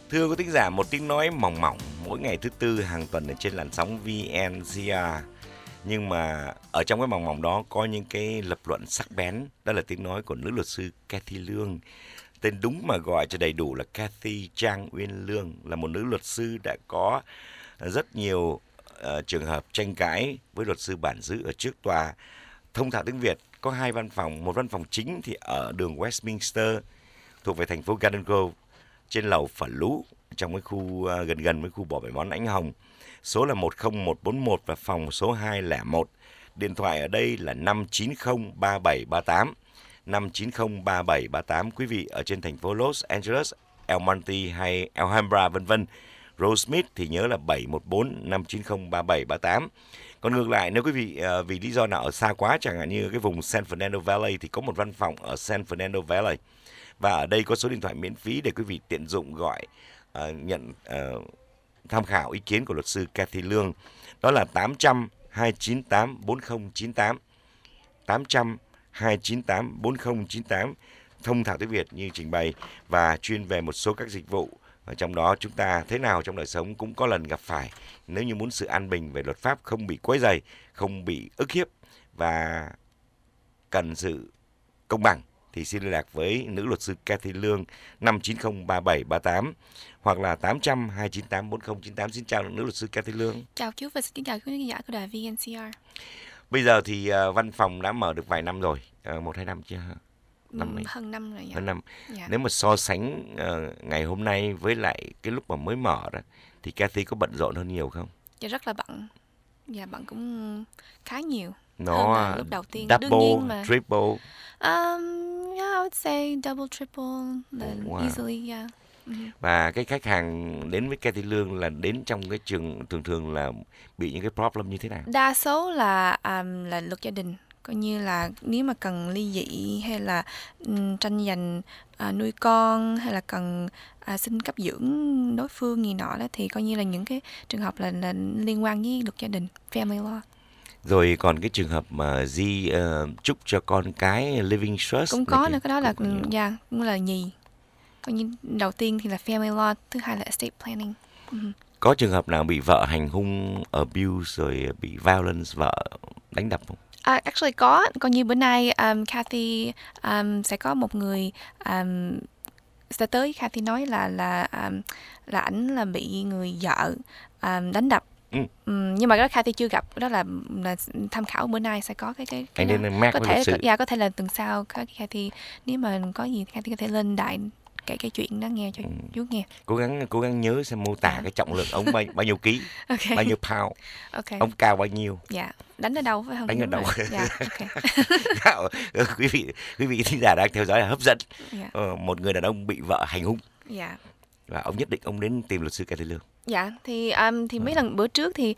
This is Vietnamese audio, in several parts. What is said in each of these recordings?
Thưa quý thính giả, một tiếng nói mỏng mỏng mỗi ngày thứ tư hàng tuần ở trên làn sóng VNCR. Nhưng mà ở trong cái mỏng mỏng đó có những cái lập luận sắc bén. Đó là tiếng nói của nữ luật sư Cathy Lương. Tên đúng mà gọi cho đầy đủ là Cathy Trang Uyên Lương, là một nữ luật sư đã có rất nhiều trường hợp tranh cãi với luật sư bản xứ ở trước tòa. Thông thạo tiếng Việt, có hai văn phòng, một văn phòng chính thì ở đường Westminster thuộc về thành phố Garden Grove, trên lầu Phở Lũ, trong cái khu gần gần với khu bỏ bể món Ánh Hồng. Số là 10141 và phòng số 201. Điện thoại ở đây là 5903738. 5903738. Quý vị ở trên thành phố Los Angeles, El Monte hay Alhambra vân vân, Rosemead thì nhớ là 714-590-3738. Còn ngược lại, nếu quý vị vì lý do nào ở xa quá, chẳng hạn như cái vùng San Fernando Valley, thì có một văn phòng ở San Fernando Valley. Và ở đây có số điện thoại miễn phí để quý vị tiện dụng gọi nhận tham khảo ý kiến của luật sư Cathy Lương. Đó là 800-298-4098. 800-298-4098. Thông thạo tiếng Việt như trình bày và chuyên về một số các dịch vụ. Ở trong đó chúng ta thế nào trong đời sống cũng có lần gặp phải. Nếu như muốn sự an bình về luật pháp, không bị quấy rầy, không bị ức hiếp và cần sự công bằng, thì xin liên lạc với nữ luật sư Cathy Lương 5903738 hoặc là 800-298-4098. Xin chào nữ luật sư Cathy Lương. Chào chú và xin chào quý khán giả của đài VNCR. Bây giờ thì văn phòng đã mở được vài năm rồi, 1-2 năm chưa? Hơn năm rồi. Hơn năm. Dạ. Nếu mà so sánh ngày hôm nay với lại cái lúc mà mới mở đó, thì Cathy có bận rộn hơn nhiều không? Dạ rất là bận. Dạ bận cũng khá nhiều. Nó hơn là lúc đầu tiên. double, Đương nhiên mà. triple. Yeah, I would say double, triple, easily, yeah. Và cái khách hàng đến với Cathy Lương là đến trong cái trường thường là bị những cái problem như thế nào? Đa số là luật gia đình, coi như là nếu mà cần ly dị hay là tranh giành nuôi con hay là cần xin cấp dưỡng đối phương gì nọ đó, thì coi như là những cái trường hợp là liên quan với luật gia đình, family law. Rồi còn cái trường hợp mà Di chúc cho con cái living trust cũng có nữa, cái đó là cũng là nhì. Coi như đầu tiên thì là family law, thứ hai là estate planning. Có trường hợp nào bị vợ hành hung, abuse rồi bị violence, vợ đánh đập không? Actually có, coi như bữa nay Cathy sẽ có một người sẽ tới Cathy nói là ảnh là bị người vợ đánh đập. Nhưng mà cái đó Cathy chưa gặp, đó là tham khảo bữa nay sẽ có cái anh nên mát có với thể luật sư. có thể là tuần sau Cathy nếu mà có gì Cathy có thể lên đại kể cái chuyện đó nghe cho chú nghe. Cố gắng nhớ xem mô tả cái trọng lượng ông bao nhiêu ký, Okay. bao nhiêu pound, Okay. ông cao bao nhiêu. Dạ, đánh ở đâu phải không? Đánh ở đâu? Dạ, okay. quý vị thính giả đang theo dõi là hấp dẫn. Dạ. Một người đàn ông bị vợ hành hung. Dạ. Và ông nhất định ông đến tìm luật sư Cathy Lương. Dạ, thì mấy lần bữa trước thì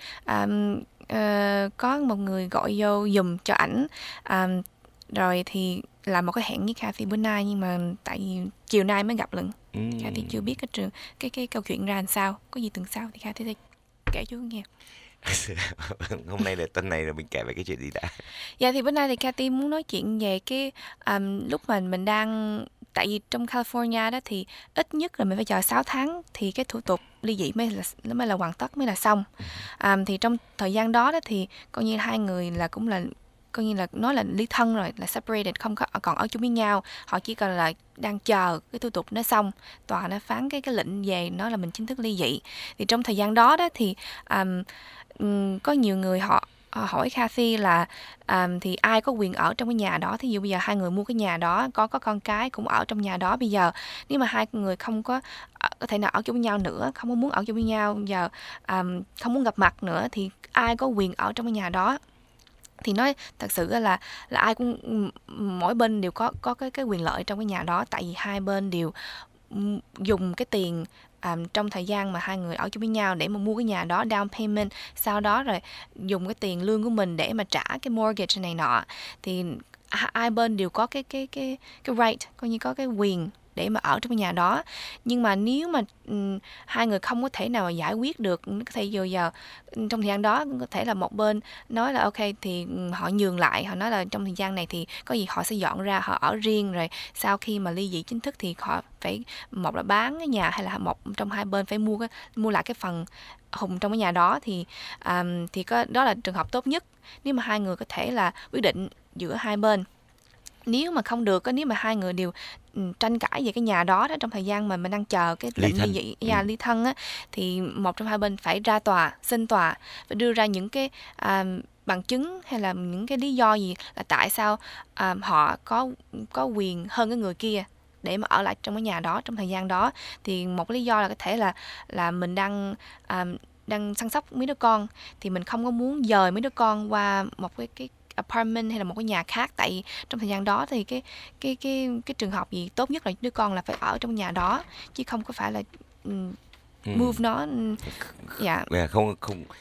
có một người gọi vô giùm cho ảnh, rồi thì là một cái hẹn với Cathy bữa nay, nhưng mà tại vì chiều nay mới gặp lần. Cathy chưa biết cái câu chuyện ra làm sao, có gì tuần sau thì Cathy sẽ kể chú nghe. Hôm nay là tuần này là mình kể về cái chuyện gì đã? Dạ thì bữa nay thì Cathy muốn nói chuyện về cái lúc mà mình đang, tại vì trong California đó thì ít nhất là mình phải chờ 6 tháng thì cái thủ tục ly dị mới là hoàn tất, mới là xong. Thì trong thời gian đó thì coi như hai người là cũng là coi như là nói là ly thân rồi, là separated, không có còn ở chung với nhau, họ chỉ còn là đang chờ cái thủ tục nó xong, tòa nó phán cái lệnh về nói là mình chính thức ly dị. Thì trong thời gian đó thì có nhiều người họ hỏi Cathy là thì ai có quyền ở trong cái nhà đó. Thí dụ bây giờ hai người mua cái nhà đó, có con cái cũng ở trong nhà đó, bây giờ nếu mà hai người không có thể nào ở chung với nhau nữa, không có muốn ở chung với nhau, giờ không muốn gặp mặt nữa, thì ai có quyền ở trong cái nhà đó. Thì nói thật sự là ai cũng, mỗi bên đều có cái quyền lợi trong cái nhà đó, tại vì hai bên đều dùng cái tiền trong thời gian mà hai người ở chung với nhau để mà mua cái nhà đó, down payment, sau đó rồi dùng cái tiền lương của mình để mà trả cái mortgage này nọ. Thì hai bên đều có cái right, coi như có cái quyền để mà ở trong cái nhà đó. Nhưng mà nếu mà hai người không có thể nào mà giải quyết được, có thể giờ trong thời gian đó có thể là một bên nói là ok thì họ nhường lại, họ nói là trong thời gian này thì có gì họ sẽ dọn ra họ ở riêng, rồi sau khi mà ly dị chính thức thì họ phải một là bán cái nhà, hay là một trong hai bên phải mua lại cái phần hùng trong cái nhà đó, thì đó là trường hợp tốt nhất nếu mà hai người có thể là quyết định giữa hai bên. Nếu mà không được, nếu mà hai người đều tranh cãi về cái nhà đó trong thời gian mà mình đang chờ cái lệnh ly dị ly thân á, thì một trong hai bên phải ra tòa, xin tòa, phải đưa ra những cái bằng chứng hay là những cái lý do gì là tại sao họ có quyền hơn cái người kia để mà ở lại trong cái nhà đó trong thời gian đó. Thì một cái lý do là có thể là mình đang săn sóc mấy đứa con, thì mình không có muốn dời mấy đứa con qua một cái apartment hay là một cái nhà khác, tại trong thời gian đó thì cái trường hợp gì tốt nhất là đứa con là phải ở trong nhà đó, chứ không có phải là move nó. Dạ. Không,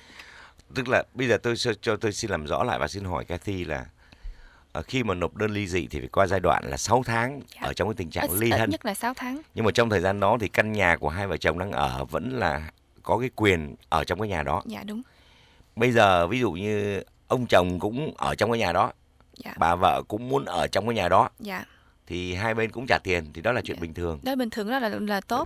tức là bây giờ tôi xin làm rõ lại và xin hỏi Cathy là khi mà nộp đơn ly dị thì phải qua giai đoạn là 6 tháng ở trong cái tình trạng ly thân. Ít nhất là 6 tháng. Nhưng mà trong thời gian đó thì căn nhà của hai vợ chồng đang ở vẫn là có cái quyền ở trong cái nhà đó. Dạ đúng. Bây giờ ví dụ như ông chồng cũng ở trong cái nhà đó, bà vợ cũng muốn ở trong cái nhà đó, thì hai bên cũng trả tiền, thì đó là chuyện bình thường. Đó bình thường, đó là tốt.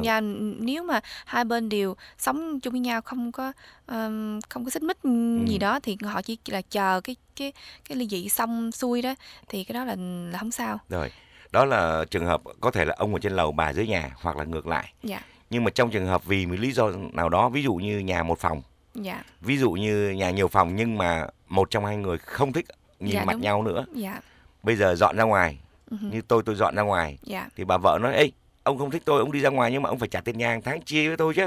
Nếu mà hai bên đều sống chung với nhau, không có xích mích gì đó, thì họ chỉ là chờ cái ly dị xong xuôi đó, thì cái đó là không sao. Rồi, đó là trường hợp có thể là ông ở trên lầu, bà dưới nhà, hoặc là ngược lại. Nhưng mà trong trường hợp vì một lý do nào đó, ví dụ như nhà một phòng, ví dụ như nhà nhiều phòng, nhưng mà một trong hai người không thích nhìn mặt nhau nữa, bây giờ dọn ra ngoài. Như tôi dọn ra ngoài, thì bà vợ nói: "Ê, ông không thích tôi, ông đi ra ngoài, nhưng mà ông phải trả tiền nhà hàng tháng chia với tôi chứ."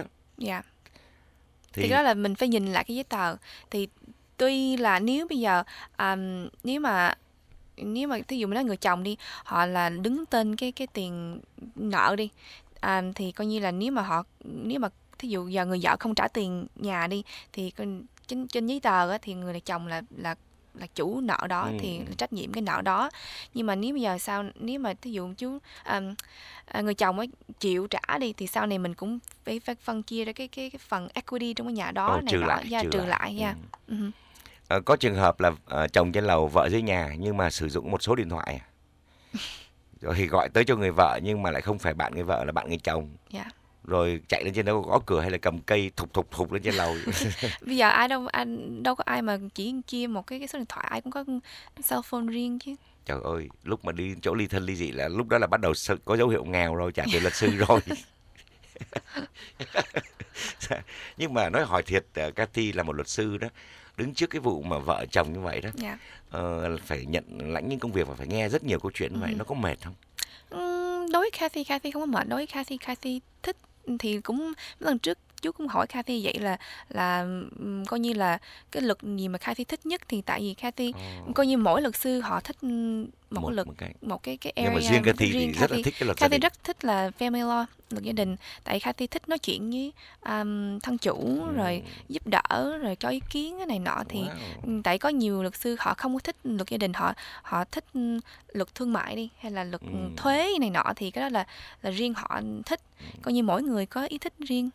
Thì đó là mình phải nhìn lại cái giấy tờ. Thì tuy là nếu bây giờ nếu mà thí dụ mình nói người chồng đi, họ là đứng tên cái tiền nợ đi, thì coi như là nếu mà thí dụ giờ người vợ không trả tiền nhà đi, thì trên giấy tờ á, thì người chồng là chủ nợ đó, thì trách nhiệm cái nợ đó. Nhưng mà nếu bây giờ nếu mà thí dụ người chồng ấy chịu trả đi, thì sau này mình cũng phải phân chia ra cái phần equity trong cái nhà đó trừ lại. Có trường hợp là chồng trên lầu, vợ dưới nhà, nhưng mà sử dụng một số điện thoại rồi thì gọi tới cho người vợ, nhưng mà lại không phải bạn người vợ, là bạn người chồng. Rồi chạy lên trên đó gõ cửa, hay là cầm cây thục lên trên lầu. Bây giờ đâu có ai mà chỉ chia một cái số điện thoại, ai cũng có cell phone riêng chứ. Trời ơi, lúc mà đi chỗ ly thân ly dị là lúc đó là bắt đầu có dấu hiệu nghèo rồi, trả tiền luật sư rồi. Nhưng mà nói hỏi thiệt, Cathy là một luật sư đó, đứng trước cái vụ mà vợ chồng như vậy đó, phải lãnh những công việc và phải nghe rất nhiều câu chuyện như vậy, nó có mệt không? Đối với Cathy không có mệt. Đối với Cathy thích, thì cũng lần trước chú cũng hỏi Cathy vậy là coi như là cái luật gì mà Cathy thích nhất, thì tại vì Cathy coi như mỗi luật sư họ thích một cái area. Nhưng mà riêng Cathy thì rất là thích cái luật gia đình. Cathy rất thích là family law, luật gia đình, tại Cathy thích nói chuyện với thân chủ, rồi giúp đỡ, rồi cho ý kiến cái này nọ. Thì tại có nhiều luật sư họ không có thích luật gia đình, họ thích luật thương mại đi, hay là luật thuế này nọ, thì cái đó là riêng họ thích. Coi như mỗi người có ý thích riêng.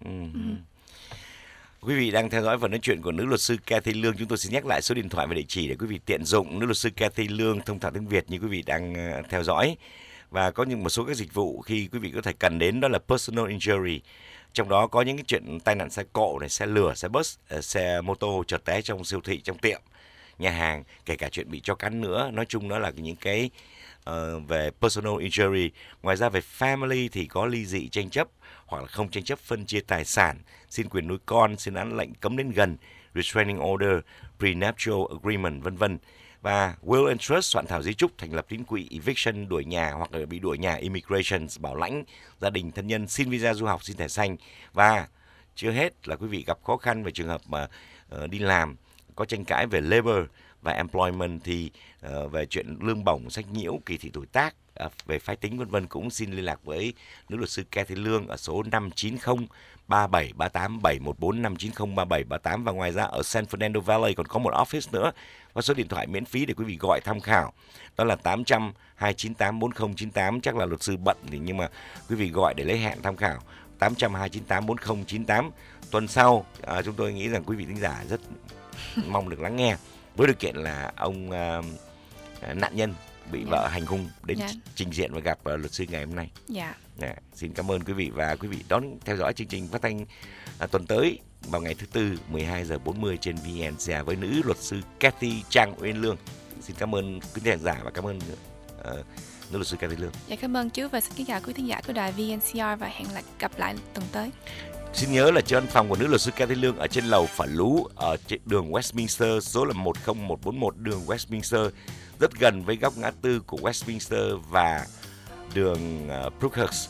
Quý vị đang theo dõi phần nói chuyện của nữ luật sư Cathy Lương. Chúng tôi xin nhắc lại số điện thoại và địa chỉ để quý vị tiện dụng. Nữ luật sư Cathy Lương, thông thạo tiếng Việt như quý vị đang theo dõi. Và có một số các dịch vụ khi quý vị có thể cần đến, đó là personal injury. Trong đó có những cái chuyện tai nạn xe cộ này, xe lửa, xe bus, xe mô tô trượt té trong siêu thị, trong tiệm, nhà hàng, kể cả chuyện bị chó cắn nữa. Nói chung đó là những cái về personal injury. Ngoài ra về family thì có ly dị, tranh chấp hoặc là không tranh chấp, phân chia tài sản, xin quyền nuôi con, xin án lệnh cấm đến gần, restraining order, prenuptial agreement, vân vân. Và will and trust, soạn thảo di chúc, thành lập tín quỹ, eviction, đuổi nhà hoặc là bị đuổi nhà, immigration, bảo lãnh gia đình thân nhân, xin visa du học, xin thẻ xanh. Và chưa hết là quý vị gặp khó khăn về trường hợp mà đi làm, có tranh cãi về labor và employment, thì về chuyện lương bổng, sách nhiễu, kỳ thị tuổi tác, về phái tính vân vân, cũng xin liên lạc với nữ luật sư Cathy Lương ở số 590 3738 714 590 3738. Và ngoài ra ở San Fernando Valley còn có một office nữa, có số điện thoại miễn phí để quý vị gọi tham khảo, đó là 800 298 4098. Chắc là luật sư bận thì nhưng mà quý vị gọi để lấy hẹn tham khảo, 800 298 4098. Tuần sau chúng tôi nghĩ rằng quý vị thính giả rất mong được lắng nghe, với điều kiện là ông nạn nhân bị vợ hành hung đến trình diện và gặp luật sư ngày hôm nay. Xin cảm ơn quý vị, và quý vị đón theo dõi chương trình phát thanh tuần tới vào ngày thứ Tư 12 giờ 40 trên VNCR với nữ luật sư Cathy Trang Uyên Lương. Xin cảm ơn quý thính giả và cảm ơn nữ luật sư Cathy Lương. Dạ, cảm ơn chú và xin kính chào quý thính giả của đài VNCR và hẹn gặp lại tuần tới. Xin nhớ là văn phòng của nữ luật sư Cathy Lương ở trên lầu Phả Lú, ở đường Westminster, số là 10141 đường Westminster, rất gần với góc ngã tư của Westminster và đường Brookhurst.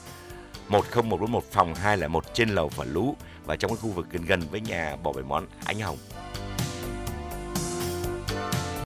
10141 phòng 201 trên lầu Phả Lú, và trong cái khu vực gần với nhà bò bể món Ánh Hồng.